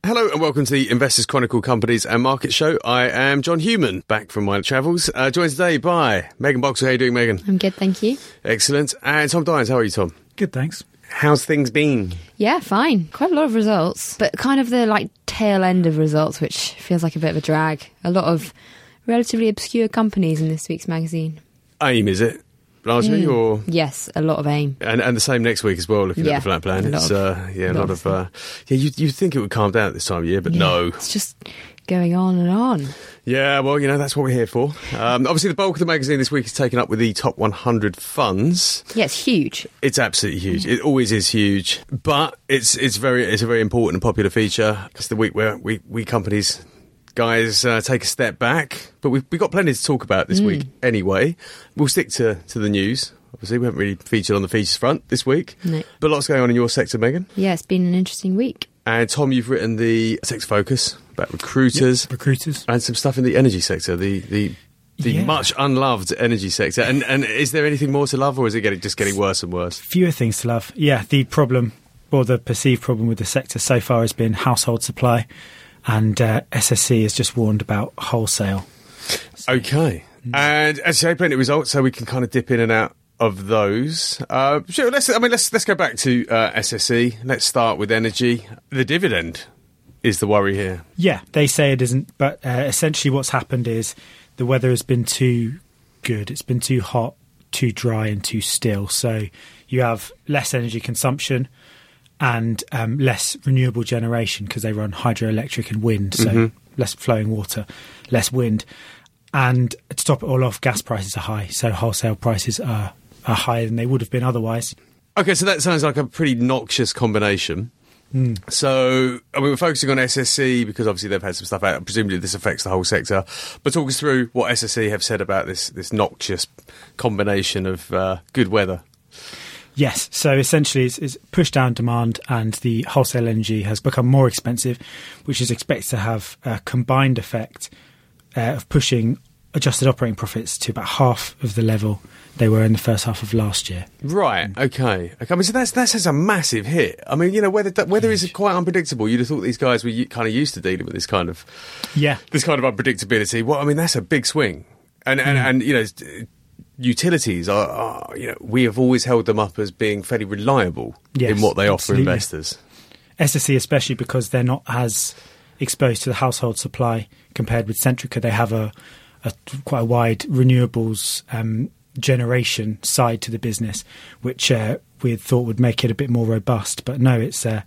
Hello and welcome to the Investors Chronicle Companies and Market Show. I am John Human, back from my travels, joined today by Megan Boxall. How are you doing, Megan? I'm good, thank you. Excellent. And Tom Dines, how are you, Tom? Good, thanks. How's things been? Yeah, fine. Quite a lot of results, but kind of the tail end of results, which feels like a bit of a drag. A lot of relatively obscure companies in this week's magazine. AIM, is it? Largely, or yes, a lot of AIM, and the same next week as well. Looking at the flat plan, it's a lot of you'd think it would calm down at this time of year, but no, it's just going on and on. Yeah, well, that's what we're here for. Obviously, the bulk of the magazine this week is taken up with the top 100 funds. Yeah, it's huge. It's absolutely huge. It always is huge, but it's a very important and popular feature. It's the week where we companies. Guys, take a step back, but we've got plenty to talk about this week anyway. We'll stick to the news. Obviously, we haven't really featured on the features front this week. No. But lots going on in your sector, Megan. Yeah, it's been an interesting week. And Tom, you've written the sector focus about recruiters. Yep, recruiters. And some stuff in the energy sector, the much unloved energy sector. And is there anything more to love, or is it just getting worse and worse? Fewer things to love. Yeah, the problem, or the perceived problem with the sector so far has been household supply. And SSC has just warned about wholesale. Okay. And as you say, plenty of results, so we can kind of dip in and out of those. Sure, let's go back to SSE. Let's start with energy. The dividend is the worry here. Yeah, they say it isn't, but essentially what's happened is the weather has been too good. It's been too hot, too dry and too still. So you have less energy consumption and less renewable generation because they run hydroelectric and wind, so less flowing water, less wind. And to top it all off, gas prices are high, so wholesale prices are higher than they would have been otherwise. Okay, so that sounds like a pretty noxious combination. So, we're focusing on SSE because obviously they've had some stuff out. Presumably this affects the whole sector. But talk us through what SSE have said about this noxious combination of good weather. Yes, so essentially it's pushed down demand and the wholesale energy has become more expensive, which is expected to have a combined effect of pushing adjusted operating profits to about half of the level they were in the first half of last year. Right, okay. I mean, so that's a massive hit. I mean, weather is quite unpredictable. You'd have thought these guys were kind of used to dealing with this kind of unpredictability. Well, I mean, that's a big swing. And utilities are we have always held them up as being fairly reliable in what they offer investors. SSE especially because they're not as exposed to the household supply compared with Centrica. They have a quite a wide renewables generation side to the business, which we had thought would make it a bit more robust. But no, that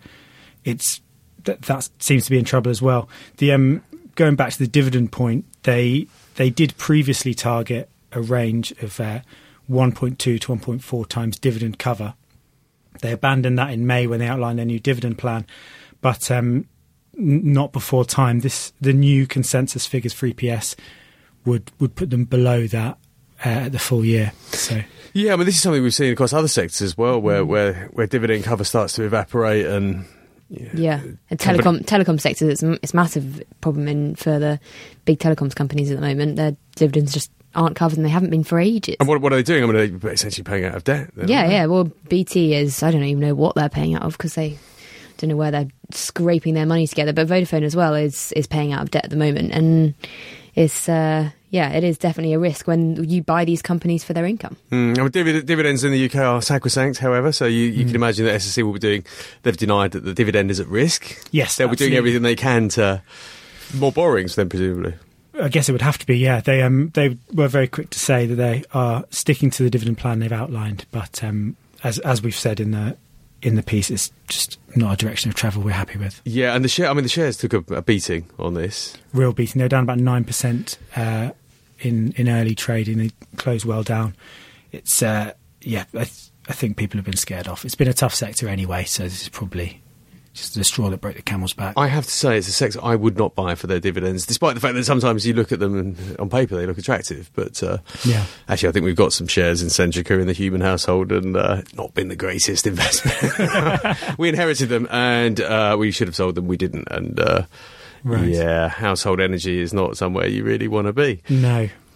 seems to be in trouble as well. The going back to the dividend point, they did previously target a range of 1.2 to 1.4 times dividend cover. They abandoned that in May when they outlined their new dividend plan, but not before time. The new consensus figures for EPS would put them below that at the full year. So yeah, I mean, this is something we've seen across other sectors as well, where dividend cover starts to evaporate and. Yeah, and telecom sector, it's a massive problem for the big telecoms companies at the moment. Their dividends just aren't covered and they haven't been for ages. And what are they doing? I mean, they're essentially paying out of debt. Yeah. Well, BT is, I don't even know what they're paying out of because they don't know where they're scraping their money together. But Vodafone as well is paying out of debt at the moment. And it's, it is definitely a risk when you buy these companies for their income. Dividends in the UK are sacrosanct, however, so you can imagine that SSE will be doing, they've denied that the dividend is at risk. Yes, they'll be doing everything they can to more borrowings then, presumably. I guess it would have to be, yeah. They were very quick to say that they are sticking to the dividend plan they've outlined, but as we've said in the piece, it's just not a direction of travel we're happy with. Yeah, and the shares took a beating on this. Real beating. They're down about 9% in early trading. They closed well down. It's I think people have been scared off. It's been a tough sector anyway, so this is probably just the straw that broke the camel's back. I have to say, it's a sector I would not buy for their dividends, despite the fact that sometimes you look at them and on paper they look attractive. But actually, I think we've got some shares in Centrica in the human household and not been the greatest investment. We inherited them and we should have sold them. We didn't. And household energy is not somewhere you really want to be. No.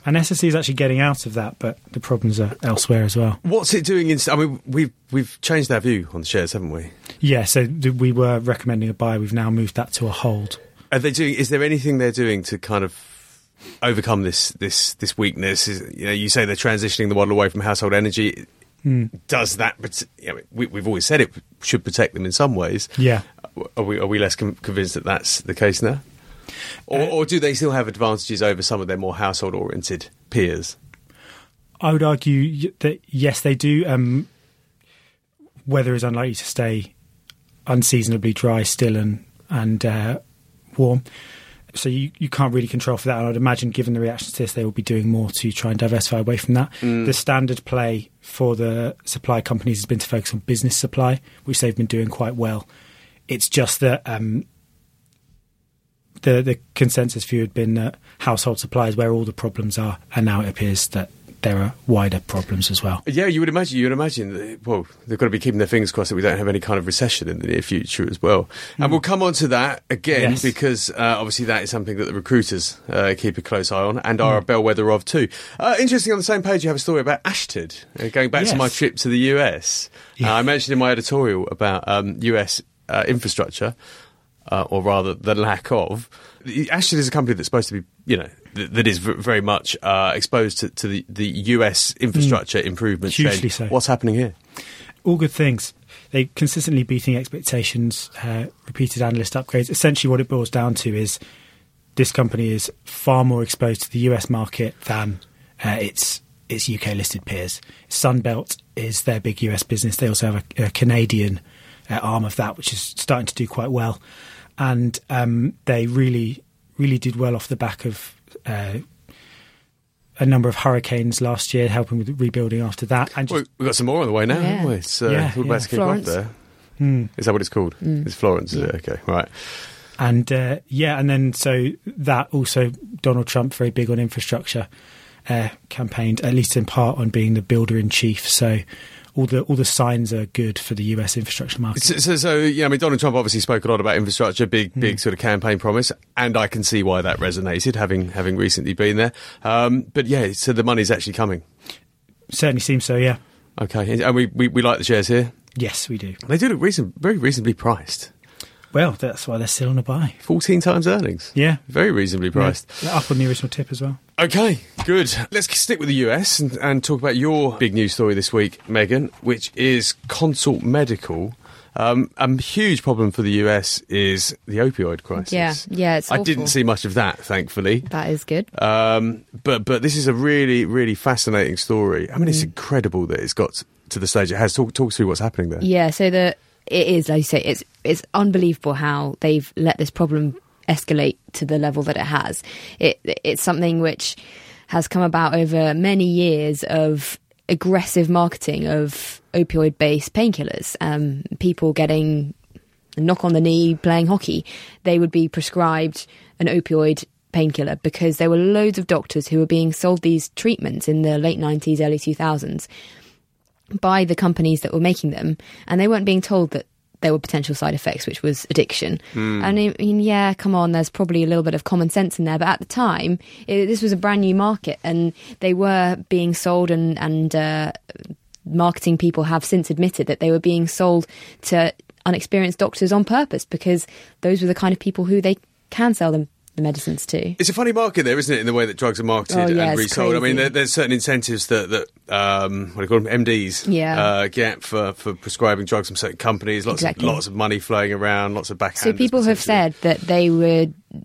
And SSE is actually getting out of that, but the problems are elsewhere as well. What's it doing? I mean, we've changed our view on the shares, haven't we? Yeah, so we were recommending a buy. We've now moved that to a hold. Are they doing? Is there anything they're doing to kind of overcome this weakness? You say they're transitioning the model away from household energy. Does that? We've always said it should protect them in some ways. Yeah. Are we less convinced that that's the case now? Or do they still have advantages over some of their more household-oriented peers? I would argue that, yes, they do. Weather is unlikely to stay unseasonably dry still and warm. So you can't really control for that. And I'd imagine, given the reaction to this, they will be doing more to try and diversify away from that. The standard play for the supply companies has been to focus on business supply, which they've been doing quite well. It's just that the consensus view had been that household supply is where all the problems are, and now it appears that there are wider problems as well. Yeah, you would imagine. Well, they've got to be keeping their fingers crossed that we don't have any kind of recession in the near future as well. And we'll come on to that again, because obviously that is something that the recruiters keep a close eye on and are a bellwether of too. Interesting, on the same page you have a story about Ashtead, going back to my trip to the US. I mentioned in my editorial about US infrastructure, or rather the lack of. Ashtead is a company that's supposed to be, that is very much exposed to the US infrastructure improvements. Hugely so. What's happening here? All good things. They're consistently beating expectations, repeated analyst upgrades. Essentially what it boils down to is this company is far more exposed to the US market than its UK-listed peers. Sunbelt is their big US business. They also have a Canadian arm of that, which is starting to do quite well. And they really, really did well off the back of a number of hurricanes last year, helping with rebuilding after that. And we've got some more on the way now, haven't we? It's all about to kick off there. Is that what it's called? It's Florence, is it? Okay, right. And and then so that also, Donald Trump, very big on infrastructure, campaigned, at least in part, on being the builder-in-chief. So all the signs are good for the US infrastructure market. So Donald Trump obviously spoke a lot about infrastructure, big sort of campaign promise, and I can see why that resonated, having recently been there. So the money's actually coming. Certainly seems so, yeah. Okay, and we like the shares here? Yes, we do. They do look very reasonably priced. Well, that's why they're still on a buy. 14 times earnings. Yeah. Very reasonably priced. Yeah, up on the original tip as well. Okay, good. Let's stick with the US and talk about your big news story this week, Megan, which is Consult Medical. A huge problem for the US is the opioid crisis. Yeah, it's awful. I didn't see much of that, thankfully. That is good. But this is a really, really fascinating story. I mean, it's incredible that it's got to the stage it has. Talk through what's happening there. Yeah, so it is, like you say, it's unbelievable how they've let this problem escalate to the level that it has. It's something which has come about over many years of aggressive marketing of opioid-based painkillers. People getting a knock on the knee playing hockey, they would be prescribed an opioid painkiller because there were loads of doctors who were being sold these treatments in the late 90s, early 2000s by the companies that were making them, and they weren't being told that there were potential side effects, which was addiction. And I mean, come on, there's probably a little bit of common sense in there, but at the time, this was a brand new market, and they were being sold, and marketing people have since admitted that they were being sold to unexperienced doctors on purpose, because those were the kind of people who they can sell them the medicines to. It's a funny market there, isn't it, in the way that drugs are marketed and resold? I mean, there's certain incentives that what do you call them, MDs get for prescribing drugs from certain companies, lots of money flowing around, lots of backhanders. So people have said that they were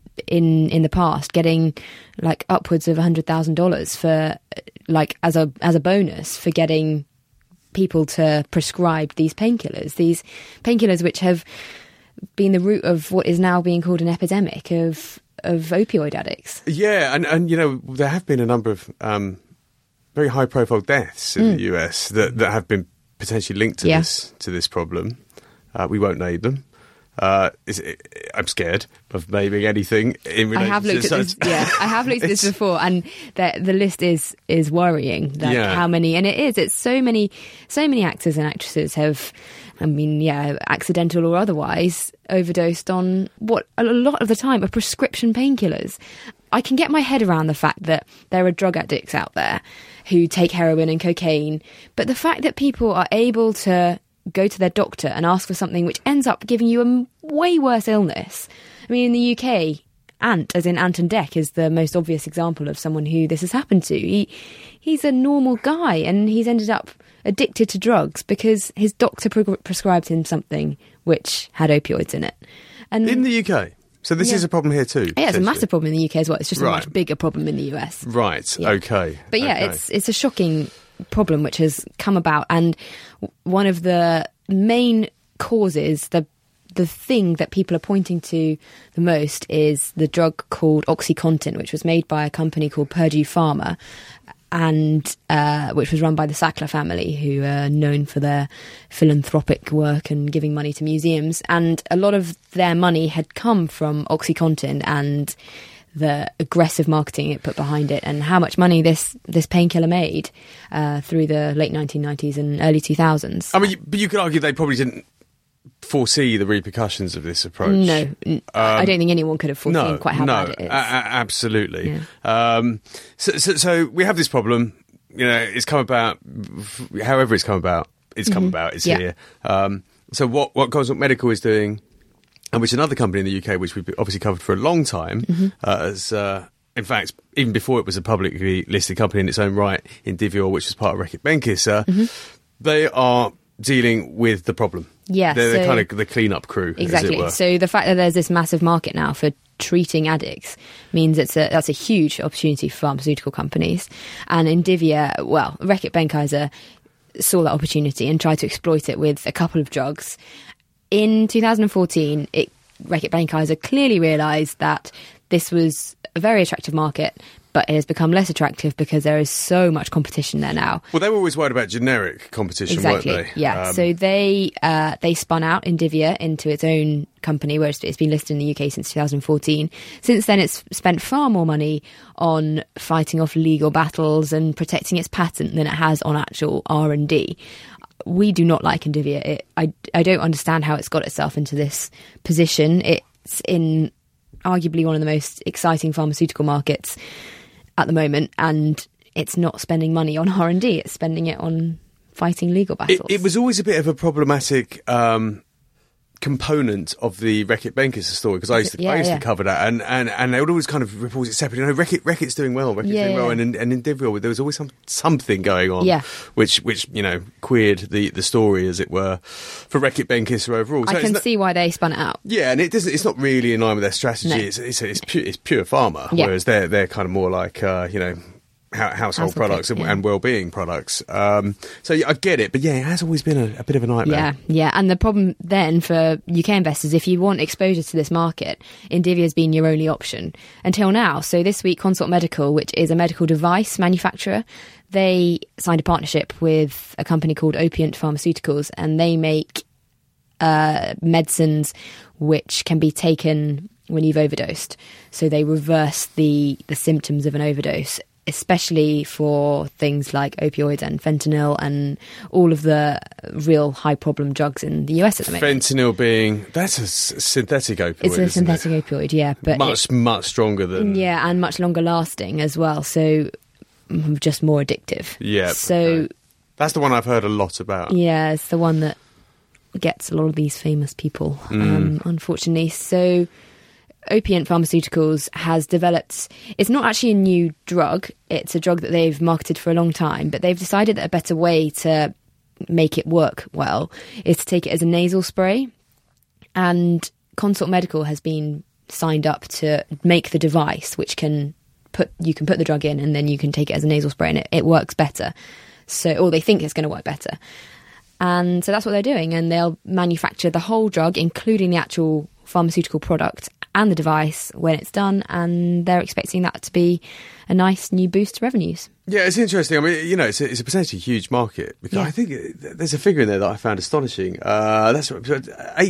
in the past getting like upwards of $100,000 for like as a bonus for getting people to prescribe these painkillers which have been the root of what is now being called an epidemic of opioid addicts. Yeah, and there have been a number of very high profile deaths in the US that have been potentially linked to this problem. We won't name them. I'm scared of naming anything in relation I have looked to at this. Yeah, I have looked at this before, and the list is worrying. How many? And it's so many actors and actresses have, accidental or otherwise, overdosed on what a lot of the time are prescription painkillers. I can get my head around the fact that there are drug addicts out there who take heroin and cocaine, but the fact that people are able to go to their doctor and ask for something which ends up giving you a way worse illness. I mean, in the UK, Ant, as in Anton Deck, is the most obvious example of someone who this has happened to. He's a normal guy and he's ended up addicted to drugs because his doctor prescribed him something which had opioids in it. And in the UK? So this is a problem here too? Yeah, it's a massive problem in the UK as well. It's just a much bigger problem in the US. Right, okay. But it's a shocking problem which has come about, and one of the main causes, the thing that people are pointing to the most, is the drug called OxyContin, which was made by a company called Purdue Pharma, and which was run by the Sackler family, who are known for their philanthropic work and giving money to museums. And a lot of their money had come from OxyContin and the aggressive marketing it put behind it, and how much money this painkiller made through the late 1990s and early 2000s. I mean, but you could argue they probably didn't foresee the repercussions of this approach. No, I don't think anyone could have foreseen quite how bad it is. Absolutely. Yeah. So we have this problem. You know, it's come about. However, it's come about. It's come about. It's here. So what Consult Medical is doing, and which another company in the UK, which we've obviously covered for a long time, as in fact, even before it was a publicly listed company in its own right, Indivior, which was part of Reckitt Benckiser, they are dealing with the problem. Yeah, they're kind of the clean-up crew, exactly. as it were. So the fact that there's this massive market now for treating addicts means that's a huge opportunity for pharmaceutical companies. And Indivior, well, Reckitt Benckiser saw that opportunity and tried to exploit it with a couple of drugs. In 2014, Reckitt Benckiser clearly realised that this was a very attractive market, but it has become less attractive because there is so much competition there now. Well, they were always worried about generic competition, weren't they? Yeah. So they spun out Indivior into its own company, where it's been listed in the UK since 2014. Since then, it's spent far more money on fighting off legal battles and protecting its patent than it has on actual R&D. We do not like Indivior. I don't understand how it's got itself into this position. It's in arguably one of the most exciting pharmaceutical markets at the moment, and it's not spending money on R&D, it's spending it on fighting legal battles. It was always a bit of a problematic component of the Reckitt Benckiser story, because I used to cover that, and they would always kind of report it separately. You know, Reckitt's doing well, doing well, and Indivior, there was always something going on, which you know, queered the story, as it were, for Reckitt Benckiser overall. So I can see why they spun it out. Yeah, and it's not really in line with their strategy. No. It's pure pharma, whereas they're kind of more like you know, household products and well-being products. So I get it, but it has always been a bit of a nightmare. Yeah, and the problem then for UK investors, if you want exposure to this market, Indivior has been your only option until now. So this week, Consult Medical, which is a medical device manufacturer, they signed a partnership with a company called Opiant Pharmaceuticals, and they make medicines which can be taken when you've overdosed. So they reverse the symptoms of an overdose, especially for things like opioids and fentanyl and all of the real high problem drugs in the US at the moment. Fentanyl being, that's a synthetic opioid. It's a synthetic opioid, yeah. But much stronger than... Yeah, and much longer lasting as well, so just more addictive. Yeah. So that's the one I've heard a lot about. Yeah, it's the one that gets a lot of these famous people, unfortunately. So Opiant Pharmaceuticals has developed, it's not actually a new drug, it's a drug that they've marketed for a long time, but they've decided that a better way to make it work well is to take it as a nasal spray. And Consult Medical has been signed up to make the device which you can put the drug in and then you can take it as a nasal spray, and it works better. Or they think it's going to work better. And so that's what they're doing, and they'll manufacture the whole drug, including the actual pharmaceutical product and the device when it's done, and they're expecting that to be a nice new boost to revenues. Yeah, it's interesting. I mean, you know, it's a potentially huge market, because I think there's a figure in there that I found astonishing. That's 8 to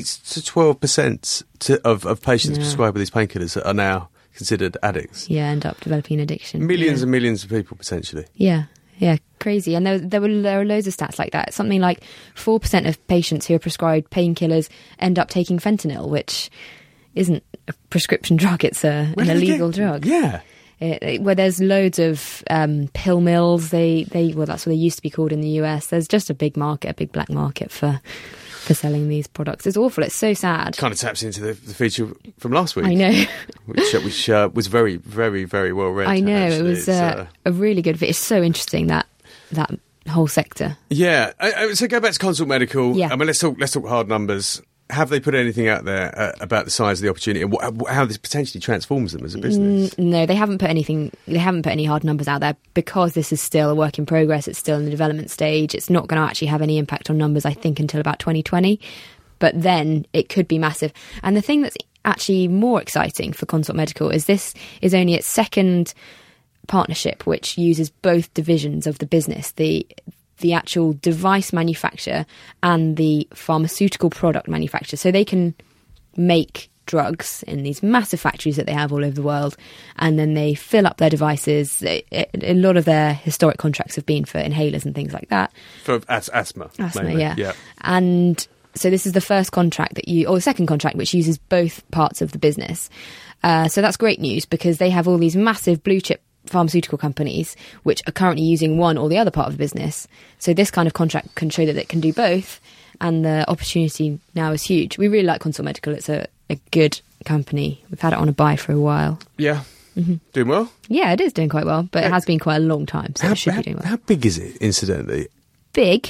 12% of patients prescribed with these painkillers are now considered addicts. Yeah, end up developing addiction. Millions and millions of people potentially. Yeah, crazy. And there are loads of stats like that. Something like 4% of patients who are prescribed painkillers end up taking fentanyl, which isn't a prescription drug, it's an illegal drug. Yeah. where there's loads of pill mills. Well, that's what they used to be called in the US. There's just a big market, a big black market for selling these products. It's awful. It's so sad. Kind of taps into the feature from last week. I know. which was very, very, very well read. I know. Actually. It was a really good fit. It's so interesting, that whole sector. Yeah. So go back to Consort Medical. Yeah. I mean, let's talk hard numbers. Have they put anything out there about the size of the opportunity and how this potentially transforms them as a business? No, they haven't put anything. They haven't put any hard numbers out there because this is still a work in progress. It's still in the development stage. It's not going to actually have any impact on numbers, I think, until about 2020. But then it could be massive. And the thing that's actually more exciting for Consort Medical is this is only its second partnership, which uses both divisions of the business. The actual device manufacturer and the pharmaceutical product manufacturer. So they can make drugs in these massive factories that they have all over the world, and then they fill up their devices. A lot of their historic contracts have been for inhalers and things like that. For asthma. Asthma, yeah. And so this is the first contract or the second contract, which uses both parts of the business. So that's great news because they have all these massive blue chip pharmaceutical companies which are currently using one or the other part of the business. So this kind of contract can show that it can do both, and the opportunity now is huge. We really like Consort Medical. It's a good company. We've had it on a buy for a while. Yeah. Mm-hmm. Doing well? Yeah, it is doing quite well, but it has been quite a long time, so it should be doing well. How big is it, incidentally? Big?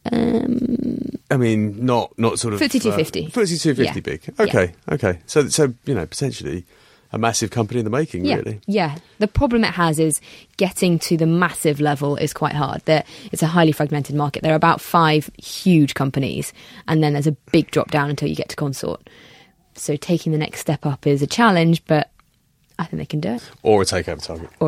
I mean, not sort of... FTSE 250. FTSE 250 big. Okay. So, potentially a massive company in the making, really. Yeah. The problem it has is getting to the massive level is quite hard. It's a highly fragmented market. There are about 5 huge companies, and then there's a big drop down until you get to Consort. So taking the next step up is a challenge, but I think they can do it. Or a takeover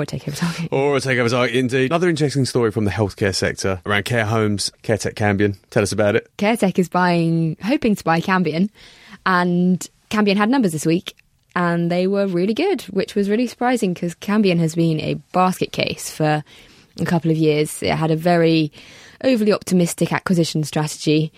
target. Indeed. Another interesting story from the healthcare sector around care homes. Caretech Cambion. Tell us about it. Caretech is hoping to buy Cambion, and Cambion had numbers this week, and they were really good, which was really surprising because Cambion has been a basket case for a couple of years. It had a very overly optimistic acquisition strategy.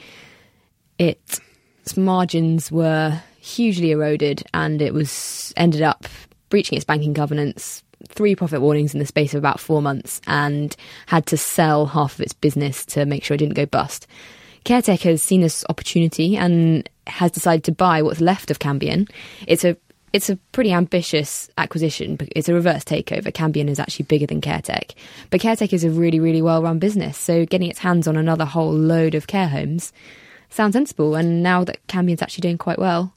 Its margins were hugely eroded, and it ended up breaching its banking governance, 3 profit warnings in the space of about 4 months, and had to sell half of its business to make sure it didn't go bust. Caretech has seen this opportunity and has decided to buy what's left of Cambion. It's a pretty ambitious acquisition. It's a reverse takeover. Cambion is actually bigger than Caretech. But Caretech is a really, really well-run business, so getting its hands on another whole load of care homes sounds sensible. And now that Cambion's actually doing quite well,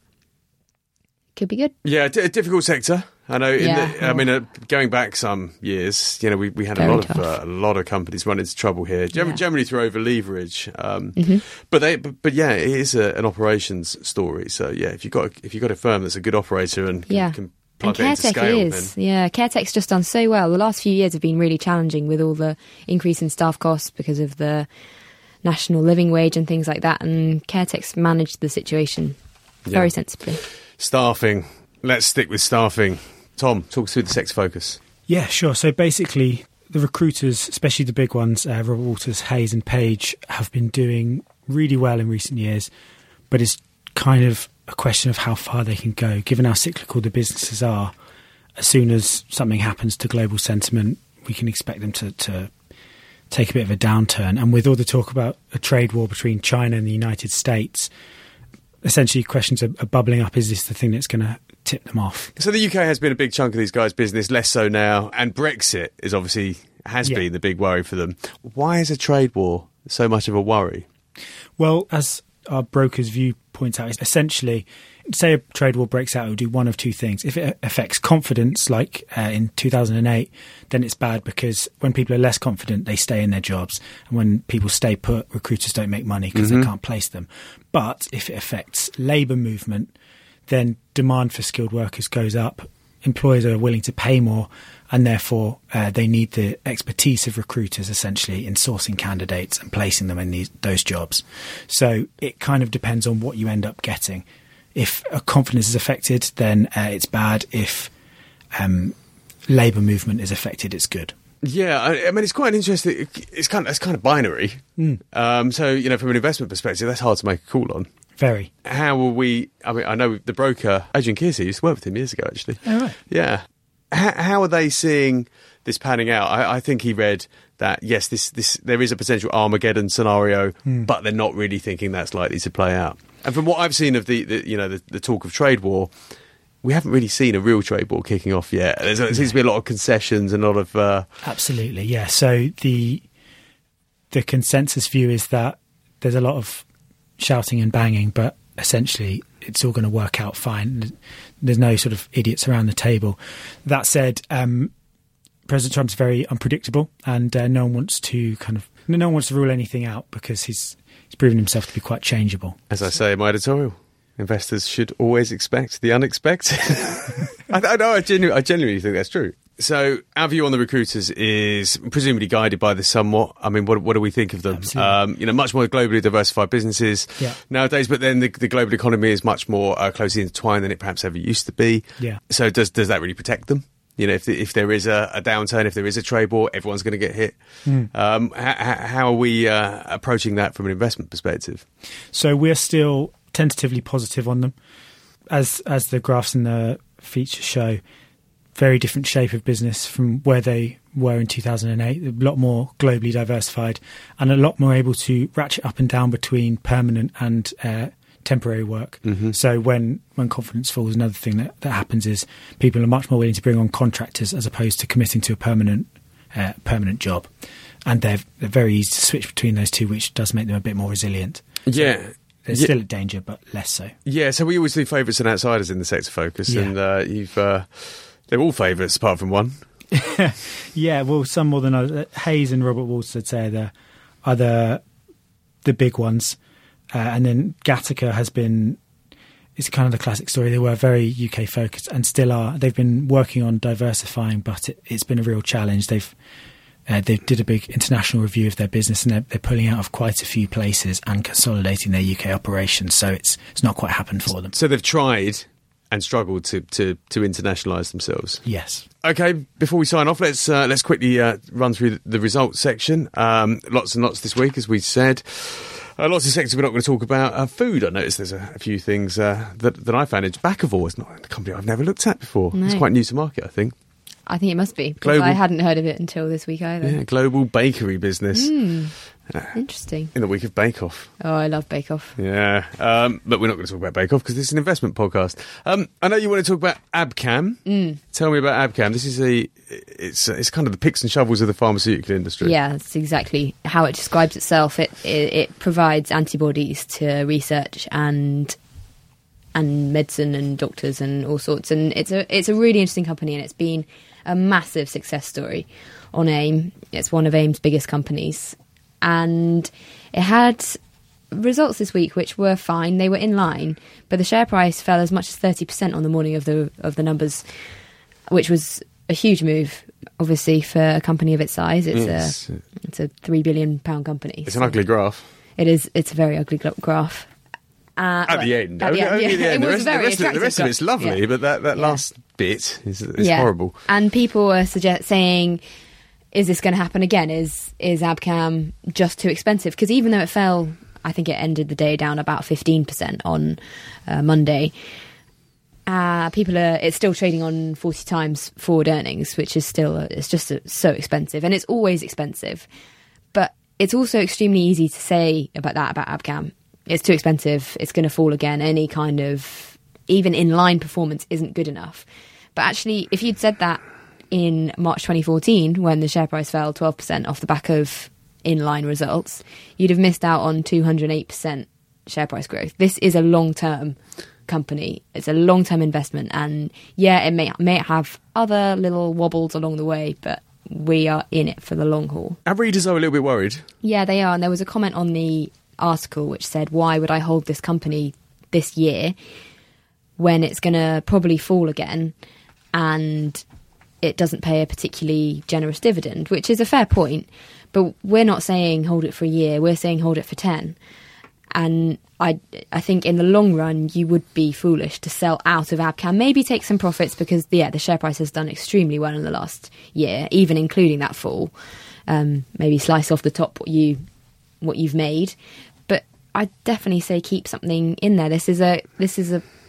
could be good. Yeah, a difficult sector. I know. Going back some years, we had a lot of companies run into trouble here. Generally through over leverage. But it is an operations story. So if you've got a firm that's a good operator and can plug it into scale, Caretech's just done so well. The last few years have been really challenging with all the increase in staff costs because of the national living wage and things like that. And Caretech's managed the situation very sensibly. Staffing. Let's stick with staffing. Tom, talk us through the sector focus. Yeah, sure. So basically, the recruiters, especially the big ones, Robert Walters, Hayes and Page, have been doing really well in recent years, but it's kind of a question of how far they can go. Given how cyclical the businesses are, as soon as something happens to global sentiment, we can expect them to take a bit of a downturn. And with all the talk about a trade war between China and the United States, essentially questions are bubbling up. Is this the thing that's going to tip them off? So the UK has been a big chunk of these guys' business, less so now, and Brexit has been the big worry for them. Why is a trade war so much of a worry? Well, as our broker's view points out, essentially, say a trade war breaks out, it will do one of two things. If it affects confidence, like in 2008, then it's bad because when people are less confident, they stay in their jobs. And when people stay put, recruiters don't make money because they can't place them. But if it affects labour movement, then demand for skilled workers goes up. Employers are willing to pay more, and therefore they need the expertise of recruiters essentially in sourcing candidates and placing them in those jobs. So it kind of depends on what you end up getting. If confidence is affected, then it's bad. If labour movement is affected, it's good. Yeah, I mean, it's quite interesting. It's kind of binary. So, from an investment perspective, that's hard to make a call on. Very. How will we... I mean, I know the broker, Adrian Kearsey, used to work with him years ago, actually. Oh, right. Yeah. how are they seeing this panning out? I think he read that, yes, this there is a potential Armageddon scenario, but they're not really thinking that's likely to play out. And from what I've seen of the talk of trade war, we haven't really seen a real trade war kicking off yet. There seems to be a lot of concessions and a lot of... Absolutely, yeah. So the consensus view is that there's a lot of shouting and banging, but essentially it's all going to work out fine. There's no sort of idiots around the table. That said, President Trump's very unpredictable, and no one wants to rule anything out because he's proven himself to be quite changeable. As I say in my editorial, investors should always expect the unexpected. I genuinely think that's true. So our view on the recruiters is presumably guided by this somewhat. I mean, what do we think of them? Much more globally diversified businesses nowadays, but then the global economy is much more closely intertwined than it perhaps ever used to be. Yeah. So does that really protect them? If there is a downturn, if there is a trade war, everyone's going to get hit. How are we approaching that from an investment perspective? So we're still tentatively positive on them. As the graphs in the feature show, very different shape of business from where they were in 2008, a lot more globally diversified and a lot more able to ratchet up and down between permanent and temporary work. Mm-hmm. So when confidence falls, another thing that happens is people are much more willing to bring on contractors as opposed to committing to a permanent job. And they're very easy to switch between those two, which does make them a bit more resilient. Yeah. So they're still at danger, but less so. Yeah, so we always do favourites and outsiders in the sector focus, and they're all favourites apart from one. Yeah, well, some more than others. Hayes and Robert Walters, I'd say, are the big ones. And then Gattaca has been... It's kind of the classic story. They were very UK focused and still are. They've been working on diversifying, but it's been a real challenge. They did a big international review of their business, and they're pulling out of quite a few places and consolidating their UK operations. So it's not quite happened for them. So they've tried and struggled to internationalise themselves. Yes. Okay, before we sign off, let's quickly run through the results section. Lots and lots this week, as we said. Lots of sectors we're not going to talk about. Food, I noticed there's a few things that I found. Bakkavor is not a company I've never looked at before. No. It's quite new to market, I think. I think it must be, because I hadn't heard of it until this week either. Yeah, global bakery business. Interesting. In the week of Bake Off. Oh, I love Bake Off. Yeah, but we're not going to talk about Bake Off because this is an investment podcast. I know you want to talk about Abcam. Tell me about Abcam. This is it's kind of the picks and shovels of the pharmaceutical industry. Yeah, that's exactly how it describes itself. It provides antibodies to research and medicine and doctors and all sorts. And it's a really interesting company, and it's been a massive success story on AIM. It's one of AIM's biggest companies. And it had results this week which were fine. They were in line, but the share price fell as much as 30% on the morning of the numbers, which was a huge move, obviously, for a company of its size. It's a £3 billion company. It's an ugly graph. It is. It's a very ugly graph. At the end. At the end. The rest of it's lovely, but that last bit is horrible. And people are saying, is this going to happen again? Is Abcam just too expensive? Because even though it fell, I think it ended the day down about 15% on Monday. It's still trading on 40 times forward earnings, which is still so expensive, and it's always expensive. But it's also extremely easy to say about Abcam. It's too expensive. It's going to fall again. Any kind of even in-line performance isn't good enough. But actually, if you'd said that in March 2014, when the share price fell 12% off the back of in-line results, you'd have missed out on 208% share price growth. This is a long-term company. It's a long-term investment, and it may have other little wobbles along the way, but we are in it for the long haul. Our readers are a little bit worried. Yeah, they are. And there was a comment on the article which said, why would I hold this company this year when it's going to probably fall again and it doesn't pay a particularly generous dividend, which is a fair point. But we're not saying hold it for a year, we're saying hold it for 10. And I think in the long run, you would be foolish to sell out of Abcam. Maybe take some profits because, the share price has done extremely well in the last year, even including that fall. Maybe slice off the top what you've made. But I'd definitely say keep something in there. This is a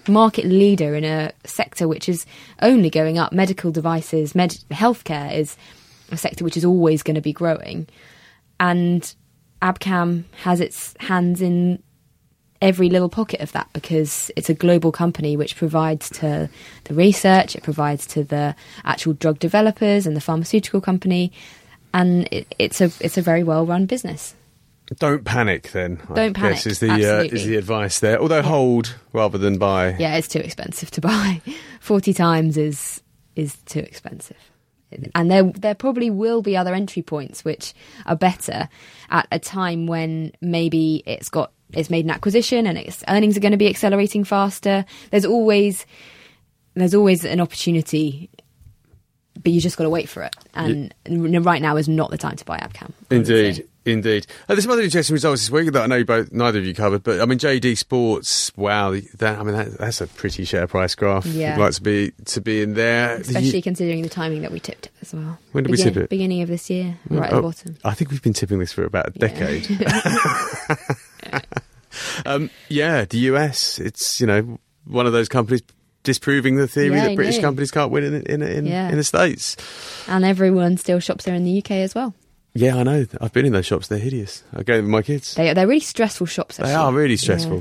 market leader in a sector which is only going up. Medical devices, healthcare is a sector which is always going to be growing. And Abcam has its hands in every little pocket of that because it's a global company which provides to the research, it provides to the actual drug developers and the pharmaceutical company, and it's a very well-run business. Don't panic then. Don't panic. Is the advice there. Although hold rather than buy. Yeah, it's too expensive to buy. 40 times is too expensive. And there probably will be other entry points which are better at a time when maybe it's made an acquisition and its earnings are going to be accelerating faster. There's always an opportunity, but you just got to wait for it. And right now is not the time to buy Abcam. Indeed. There's some other interesting results this week that I know neither of you covered, but I mean, JD Sports, wow, that's a pretty share price graph. Yeah. I'd like to be in there. Especially considering the timing that we tipped it as well. When did we tip it? Beginning of this year, right at the bottom. I think we've been tipping this for about a decade. The US, it's, one of those companies disproving the theory that British companies can't win in the States. And everyone still shops there in the UK as well. Yeah, I know. I've been in those shops. They're hideous. I go with my kids. They're really stressful shops, actually. They are really stressful. Yeah.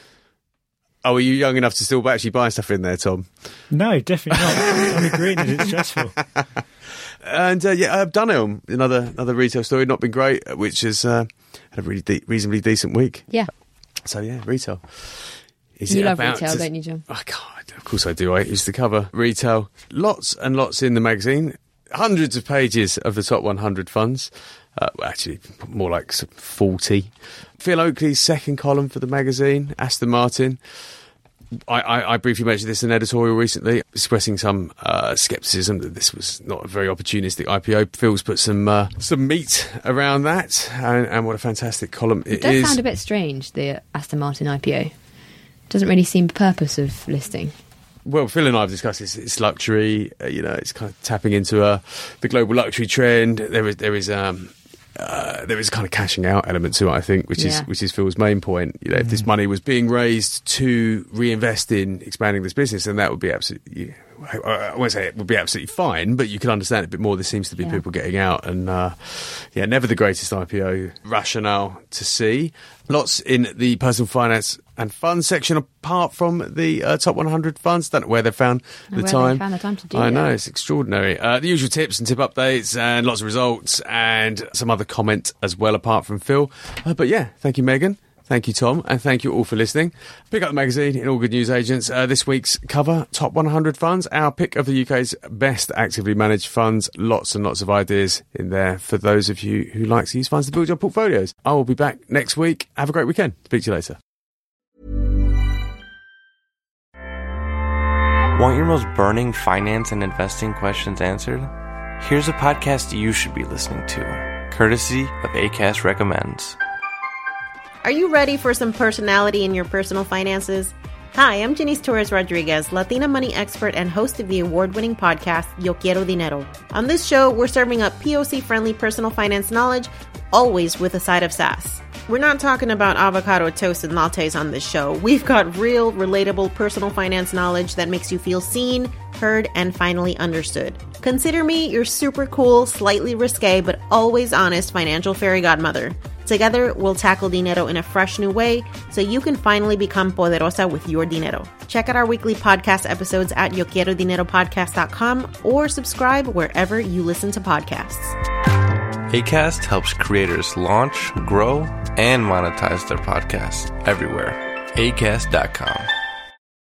Oh, are you young enough to still actually buy stuff in there, Tom? No, definitely not. I'm agreeing that it's stressful. And Dunelm, another retail story, not been great, which has had a really reasonably decent week. Yeah. So, retail. You love retail, don't you, John? Oh, God, of course I do. I used to cover retail. Lots and lots in the magazine. Hundreds of pages of the top 100 funds. Actually, more like 40. Phil Oakley's second column for the magazine, Aston Martin. I briefly mentioned this in an editorial recently, expressing some scepticism that this was not a very opportunistic IPO. Phil's put some meat around that, and what a fantastic column it is. It does sound a bit strange, the Aston Martin IPO. Doesn't really seem the purpose of listing. Well, Phil and I have discussed this. It's luxury. It's kind of tapping into the global luxury trend. There is a kind of cashing out element to it, I think, which is Phil's main point. If this money was being raised to reinvest in expanding this business, then that would be absolutely. I won't say it would be absolutely fine, but you can understand it a bit more. There seems to be people getting out, and never the greatest IPO rationale to see. Lots in the personal finance and funds section, apart from the top 100 funds. Don't know where they've found the time. To do I know, it's extraordinary. The usual tips and tip updates, and lots of results, and some other comment as well, apart from Phil. But thank you, Megan. Thank you, Tom, and thank you all for listening. Pick up the magazine in all good news agents. This week's cover, Top 100 Funds, our pick of the UK's best actively managed funds. Lots and lots of ideas in there for those of you who like to use funds to build your portfolios. I will be back next week. Have a great weekend. Speak to you later. Want your most burning finance and investing questions answered? Here's a podcast you should be listening to, courtesy of Acast Recommends. Are you ready for some personality in your personal finances? Hi, I'm Janice Torres-Rodriguez, Latina money expert and host of the award-winning podcast, Yo Quiero Dinero. On this show, we're serving up POC-friendly personal finance knowledge, always with a side of sass. We're not talking about avocado toast and lattes on this show. We've got real, relatable personal finance knowledge that makes you feel seen, heard, and finally understood. Consider me your super cool, slightly risque, but always honest financial fairy godmother. Together, we'll tackle dinero in a fresh new way so you can finally become poderosa with your dinero. Check out our weekly podcast episodes at YoQuieroDineroPodcast.com or subscribe wherever you listen to podcasts. Acast helps creators launch, grow, and monetize their podcasts everywhere. Acast.com.